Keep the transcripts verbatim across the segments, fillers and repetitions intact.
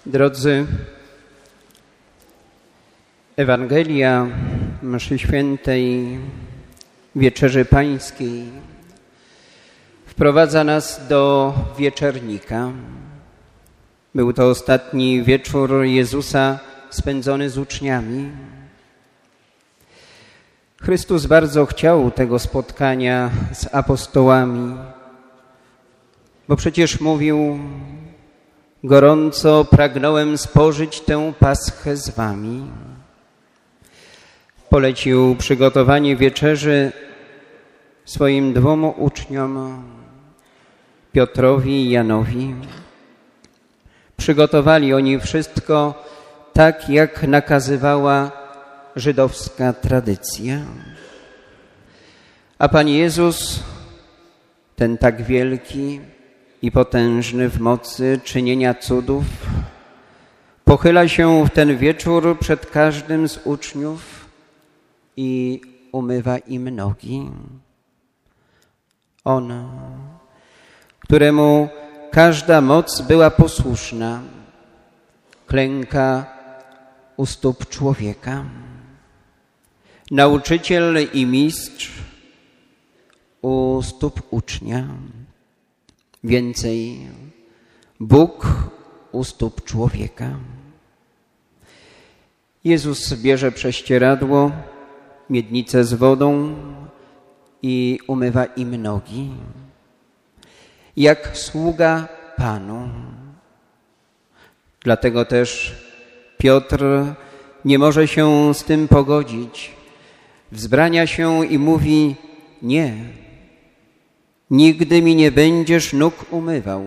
Drodzy, Ewangelia mszy świętej Wieczerzy Pańskiej wprowadza nas do wieczernika. Był to ostatni wieczór Jezusa spędzony z uczniami. Chrystus bardzo chciał tego spotkania z apostołami, bo przecież mówił: gorąco pragnąłem spożyć tę paschę z wami. Polecił przygotowanie wieczerzy swoim dwom uczniom, Piotrowi i Janowi. Przygotowali oni wszystko tak, jak nakazywała żydowska tradycja. A Pan Jezus, ten tak wielki i potężny w mocy czynienia cudów, pochyla się w ten wieczór przed każdym z uczniów i umywa im nogi. On, któremu każda moc była posłuszna, klęka u stóp człowieka. Nauczyciel i mistrz u stóp ucznia. Więcej, Bóg u stóp człowieka. Jezus bierze prześcieradło, miednicę z wodą i umywa im nogi, jak sługa Panu. Dlatego też Piotr nie może się z tym pogodzić. Wzbrania się i mówi: nie, nigdy mi nie będziesz nóg umywał.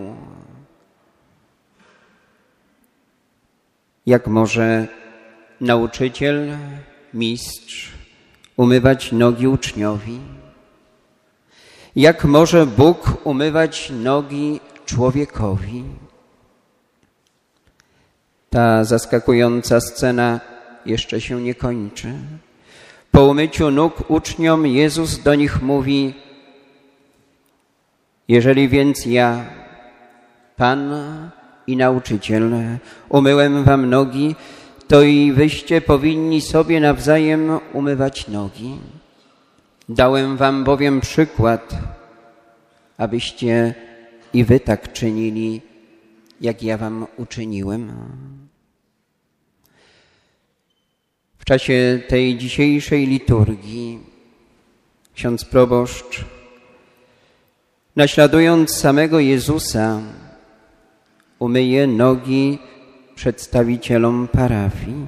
Jak może nauczyciel, mistrz umywać nogi uczniowi? Jak może Bóg umywać nogi człowiekowi? Ta zaskakująca scena jeszcze się nie kończy. Po umyciu nóg uczniom Jezus do nich mówi: jeżeli więc ja, Pan i nauczyciel, umyłem wam nogi, to i wyście powinni sobie nawzajem umywać nogi. Dałem wam bowiem przykład, abyście i wy tak czynili, jak ja wam uczyniłem. W czasie tej dzisiejszej liturgii ksiądz proboszcz, naśladując samego Jezusa, umyje nogi przedstawicielom parafii.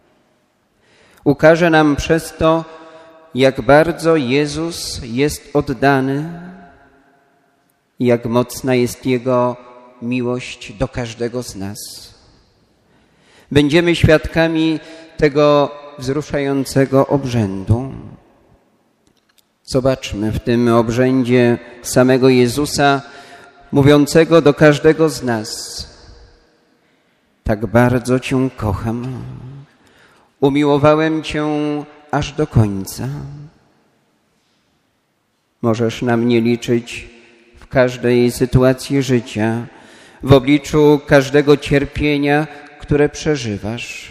Ukaże nam przez to, jak bardzo Jezus jest oddany i jak mocna jest Jego miłość do każdego z nas. Będziemy świadkami tego wzruszającego obrzędu. Zobaczmy w tym obrzędzie samego Jezusa, mówiącego do każdego z nas: tak bardzo Cię kocham, umiłowałem Cię aż do końca. Możesz na mnie liczyć w każdej sytuacji życia, w obliczu każdego cierpienia, które przeżywasz.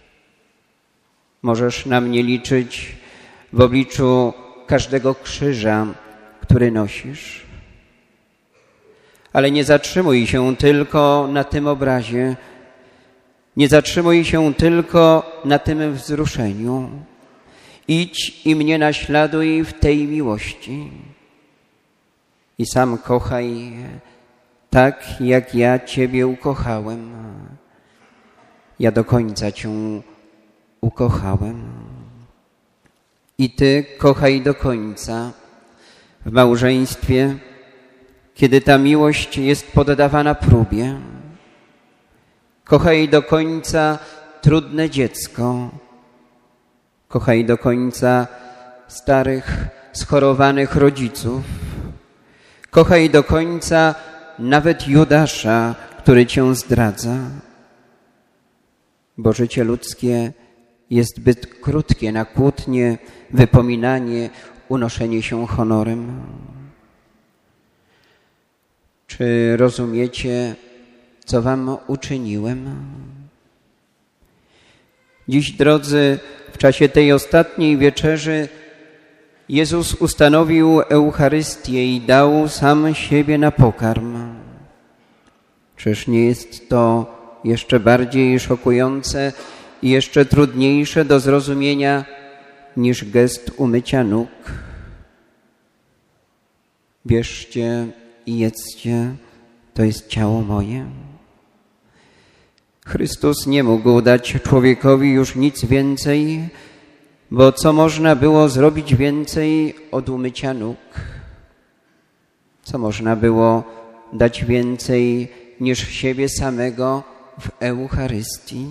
Możesz na mnie liczyć w obliczu każdego krzyża, który nosisz. Ale nie zatrzymuj się tylko na tym obrazie, nie zatrzymuj się tylko na tym wzruszeniu. Idź i mnie naśladuj w tej miłości. I sam kochaj tak, jak ja Ciebie ukochałem. Ja do końca Cię ukochałem. I Ty kochaj do końca w małżeństwie, kiedy ta miłość jest poddawana próbie. Kochaj do końca trudne dziecko. Kochaj do końca starych, schorowanych rodziców. Kochaj do końca nawet Judasza, który Cię zdradza. Bo życie ludzkie jest zbyt krótkie na kłótnie, wypominanie, unoszenie się honorem. Czy rozumiecie, co wam uczyniłem. Dziś, drodzy, w czasie tej ostatniej wieczerzy Jezus ustanowił Eucharystię i dał sam siebie na pokarm. Czyż nie jest to jeszcze bardziej szokujące i jeszcze trudniejsze do zrozumienia niż gest umycia nóg? Bierzcie i jedzcie, to jest ciało moje. Chrystus nie mógł dać człowiekowi już nic więcej, bo co można było zrobić więcej od umycia nóg? Co można było dać więcej niż siebie samego w Eucharystii?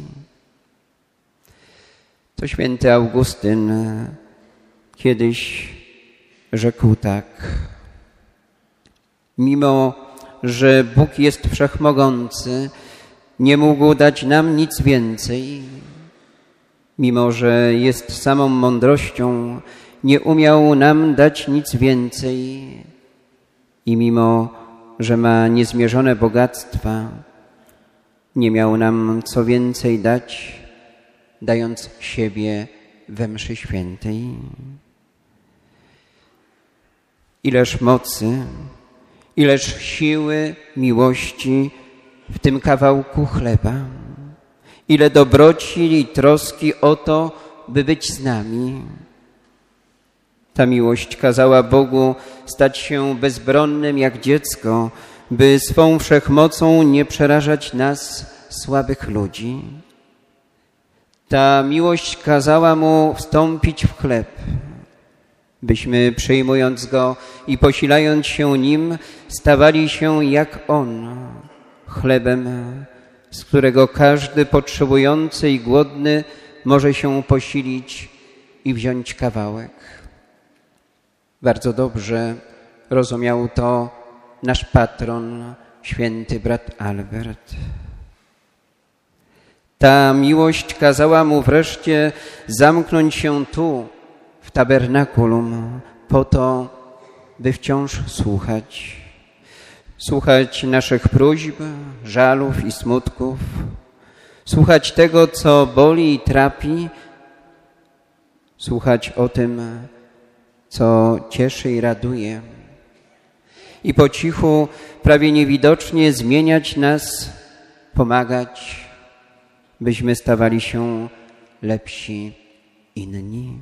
To święty Augustyn kiedyś rzekł tak: mimo że Bóg jest wszechmogący, nie mógł dać nam nic więcej. Mimo że jest samą mądrością, nie umiał nam dać nic więcej. I mimo że ma niezmierzone bogactwa, nie miał nam co więcej dać, dając siebie we mszy świętej. Ileż mocy, ileż siły, miłości w tym kawałku chleba. Ile dobroci i troski o to, by być z nami. Ta miłość kazała Bogu stać się bezbronnym jak dziecko, by swą wszechmocą nie przerażać nas, słabych ludzi. Ta miłość kazała Mu wstąpić w chleb, byśmy przyjmując Go i posilając się Nim, stawali się jak On, chlebem, z którego każdy potrzebujący i głodny może się posilić i wziąć kawałek. Bardzo dobrze rozumiał to nasz patron, święty brat Albert. Ta miłość kazała mu wreszcie zamknąć się tu, w tabernakulum, po to, by wciąż słuchać. Słuchać naszych próśb, żalów i smutków. Słuchać tego, co boli i trapi. Słuchać o tym, co cieszy i raduje. I po cichu, prawie niewidocznie zmieniać nas, pomagać, byśmy stawali się lepsi, inni.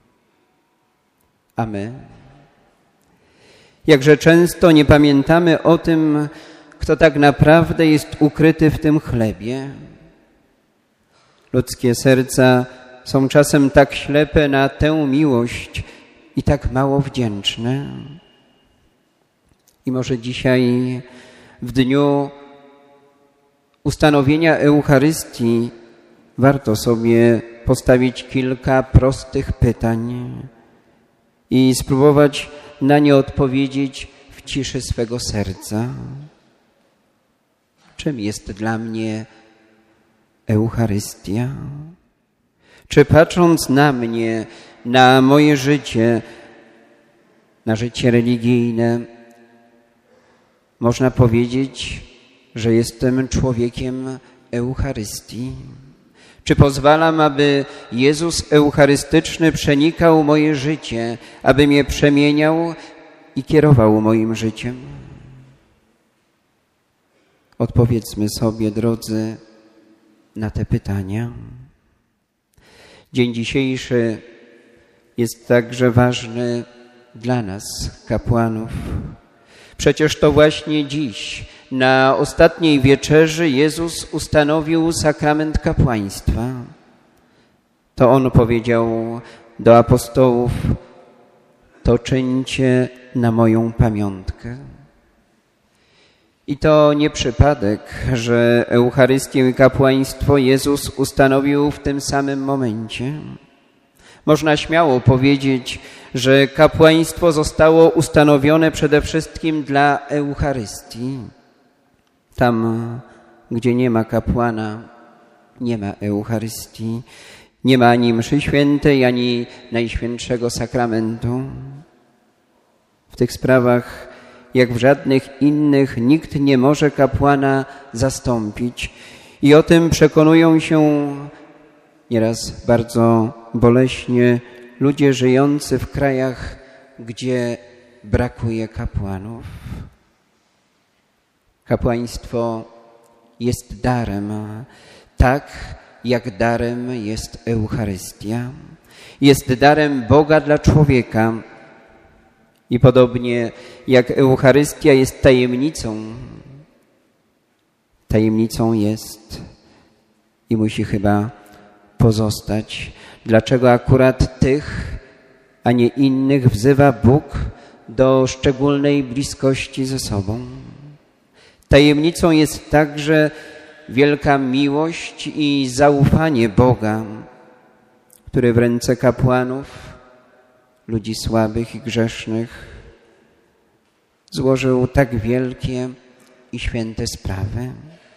A my? Jakże często nie pamiętamy o tym, kto tak naprawdę jest ukryty w tym chlebie. Ludzkie serca są czasem tak ślepe na tę miłość i tak mało wdzięczne. I może dzisiaj, w dniu ustanowienia Eucharystii, warto sobie postawić kilka prostych pytań i spróbować na nie odpowiedzieć w ciszy swego serca. Czym jest dla mnie Eucharystia? Czy patrząc na mnie, na moje życie, na życie religijne, można powiedzieć, że jestem człowiekiem Eucharystii? Czy pozwalam, aby Jezus Eucharystyczny przenikał moje życie, aby mnie przemieniał i kierował moim życiem? Odpowiedzmy sobie, drodzy, na te pytania. Dzień dzisiejszy jest także ważny dla nas, kapłanów. Przecież to właśnie dziś, na ostatniej wieczerzy, Jezus ustanowił sakrament kapłaństwa. To On powiedział do apostołów: to czyńcie na moją pamiątkę. I to nie przypadek, że Eucharystię i kapłaństwo Jezus ustanowił w tym samym momencie. Można śmiało powiedzieć, że kapłaństwo zostało ustanowione przede wszystkim dla Eucharystii. Tam, gdzie nie ma kapłana, nie ma Eucharystii, nie ma ani mszy świętej, ani Najświętszego Sakramentu. W tych sprawach jak w żadnych innych nikt nie może kapłana zastąpić. I o tym przekonują się nieraz bardzo boleśnie ludzie żyjący w krajach, gdzie brakuje kapłanów. Kapłaństwo jest darem, tak jak darem jest Eucharystia. Jest darem Boga dla człowieka. I podobnie jak Eucharystia jest tajemnicą, tajemnicą jest i musi chyba pozostać. Dlaczego akurat tych, a nie innych wzywa Bóg do szczególnej bliskości ze sobą? Tajemnicą jest także wielka miłość i zaufanie Boga, który w ręce kapłanów, ludzi słabych i grzesznych, złożył tak wielkie i święte sprawy.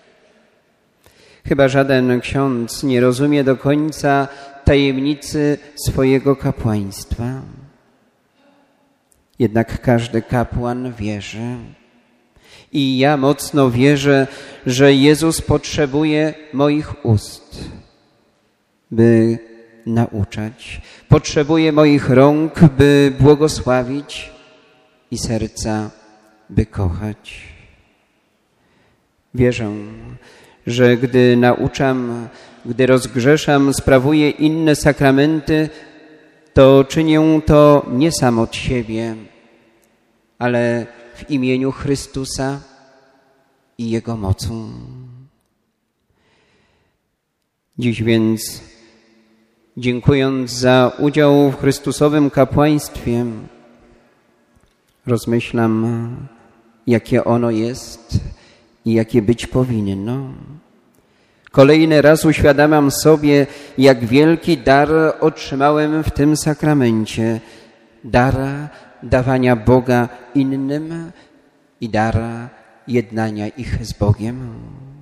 Chyba żaden ksiądz nie rozumie do końca tajemnicy swojego kapłaństwa. Jednak każdy kapłan wierzy. I ja mocno wierzę, że Jezus potrzebuje moich ust, by nauczać. Potrzebuje moich rąk, by błogosławić i serca, by kochać. Wierzę, że gdy nauczam, gdy rozgrzeszam, sprawuję inne sakramenty, to czynię to nie sam od siebie, ale w imieniu Chrystusa i Jego mocą. Dziś więc, dziękując za udział w Chrystusowym kapłaństwie, rozmyślam, jakie ono jest i jakie być powinno. Kolejny raz uświadamiam sobie, jak wielki dar otrzymałem w tym sakramencie. Dar dawania Boga innym i dar jednania ich z Bogiem.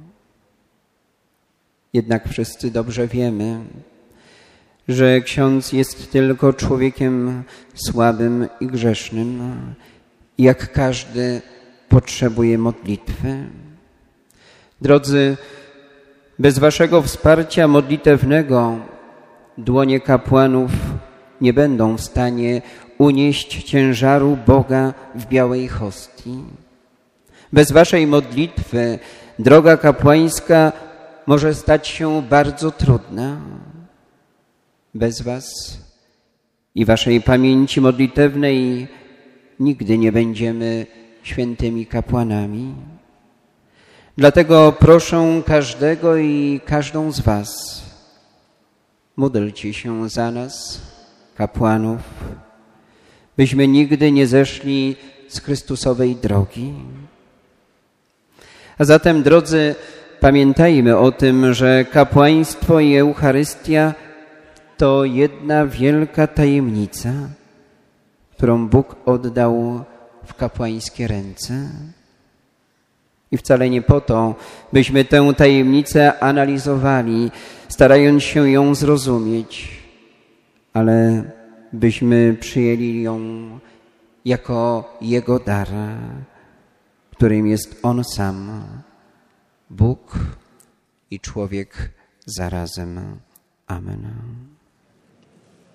Jednak wszyscy dobrze wiemy, że ksiądz jest tylko człowiekiem słabym i grzesznym. Jak każdy potrzebuje modlitwy. Drodzy, bez waszego wsparcia modlitewnego dłonie kapłanów nie będą w stanie unieść ciężaru Boga w białej hostii. Bez waszej modlitwy droga kapłańska może stać się bardzo trudna. Bez was i waszej pamięci modlitewnej nigdy nie będziemy świętymi kapłanami. Dlatego proszę każdego i każdą z was, módlcie się za nas, kapłanów, byśmy nigdy nie zeszli z Chrystusowej drogi. A zatem, drodzy, pamiętajmy o tym, że kapłaństwo i Eucharystia to jedna wielka tajemnica, którą Bóg oddał w kapłańskie ręce. I wcale nie po to, byśmy tę tajemnicę analizowali, starając się ją zrozumieć, ale byśmy przyjęli ją jako Jego dar, którym jest On sam, Bóg i człowiek zarazem. Amen.